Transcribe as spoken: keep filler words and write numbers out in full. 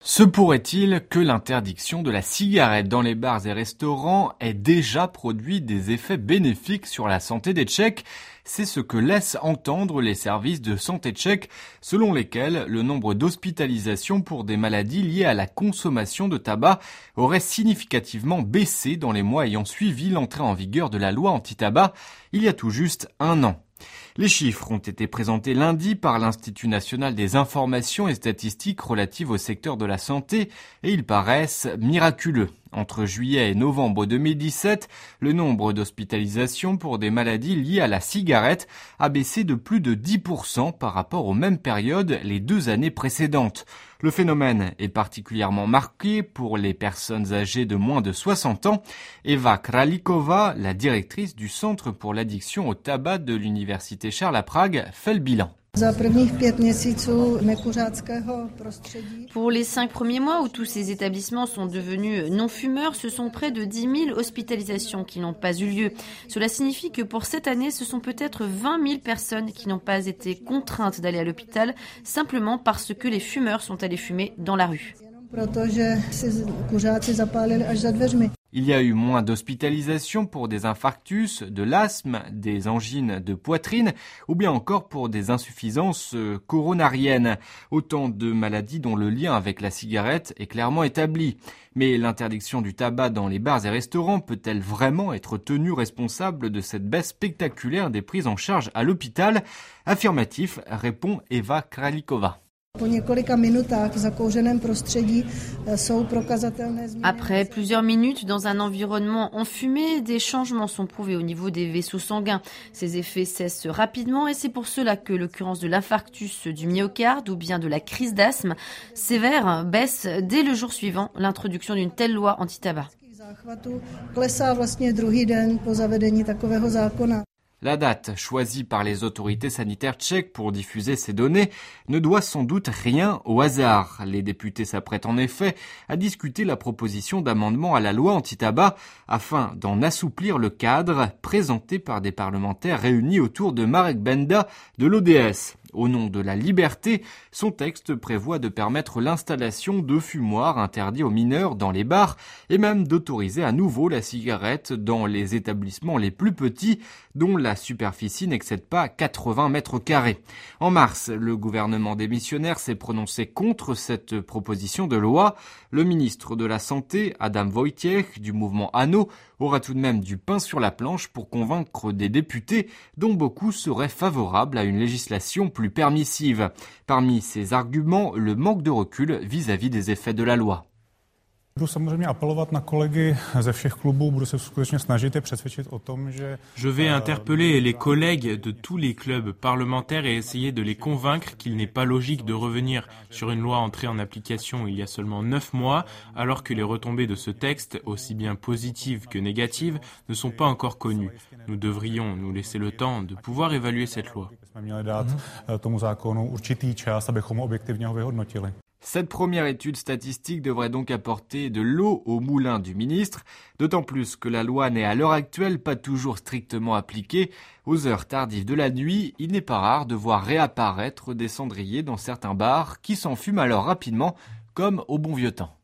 Se pourrait-il que l'interdiction de la cigarette dans les bars et restaurants ait déjà produit des effets bénéfiques sur la santé des Tchèques ? C'est ce que laissent entendre les services de santé tchèques, selon lesquels le nombre d'hospitalisations pour des maladies liées à la consommation de tabac aurait significativement baissé dans les mois ayant suivi l'entrée en vigueur de la loi anti-tabac il y a tout juste un an. Les chiffres ont été présentés lundi par l'Institut national des informations et statistiques relatives au secteur de la santé et ils paraissent miraculeux. Entre juillet et novembre deux mille dix-sept, le nombre d'hospitalisations pour des maladies liées à la cigarette a baissé de plus de dix pour cent par rapport aux mêmes périodes les deux années précédentes. Le phénomène est particulièrement marqué pour les personnes âgées de moins de soixante ans. Eva Kralikova, la directrice du Centre pour l'addiction au tabac de l'Université Charles à Prague, fait le bilan. Pour les cinq premiers mois où tous ces établissements sont devenus non-fumeurs, ce sont près de dix mille hospitalisations qui n'ont pas eu lieu. Cela signifie que pour cette année, ce sont peut-être vingt mille personnes qui n'ont pas été contraintes d'aller à l'hôpital simplement parce que les fumeurs sont allés fumer dans la rue. Il y a eu moins d'hospitalisations pour des infarctus, de l'asthme, des angines de poitrine ou bien encore pour des insuffisances coronariennes. Autant de maladies dont le lien avec la cigarette est clairement établi. Mais l'interdiction du tabac dans les bars et restaurants peut-elle vraiment être tenue responsable de cette baisse spectaculaire des prises en charge à l'hôpital ? Affirmatif, répond Eva Kralikova. Après plusieurs minutes dans un environnement enfumé, des changements sont prouvés au niveau des vaisseaux sanguins. Ces effets cessent rapidement et c'est pour cela que l'occurrence de l'infarctus du myocarde ou bien de la crise d'asthme sévère baisse dès le jour suivant l'introduction d'une telle loi anti-tabac. La date choisie par les autorités sanitaires tchèques pour diffuser ces données ne doit sans doute rien au hasard. Les députés s'apprêtent en effet à discuter la proposition d'amendement à la loi anti-tabac afin d'en assouplir le cadre présenté par des parlementaires réunis autour de Marek Benda de l'O D S. Au nom de la liberté, son texte prévoit de permettre l'installation de fumoirs interdits aux mineurs dans les bars et même d'autoriser à nouveau la cigarette dans les établissements les plus petits dont la superficie n'excède pas quatre-vingts mètres carrés. En mars, le gouvernement démissionnaire s'est prononcé contre cette proposition de loi. Le ministre de la Santé, Adam Wojciech, du mouvement ANO, aura tout de même du pain sur la planche pour convaincre des députés dont beaucoup seraient favorables à une législation plus permissive. Parmi ces arguments, le manque de recul vis-à-vis des effets de la loi. Je vais interpeller les collègues de tous les clubs parlementaires et essayer de les convaincre qu'il n'est pas logique de revenir sur une loi entrée en application il y a seulement neuf mois, alors que les retombées de ce texte, aussi bien positives que négatives, ne sont pas encore connues. Nous devrions nous laisser le temps de pouvoir évaluer cette loi. Cette première étude statistique devrait donc apporter de l'eau au moulin du ministre, d'autant plus que la loi n'est à l'heure actuelle pas toujours strictement appliquée. Aux heures tardives de la nuit, il n'est pas rare de voir réapparaître des cendriers dans certains bars qui s'enfument alors rapidement, comme au bon vieux temps.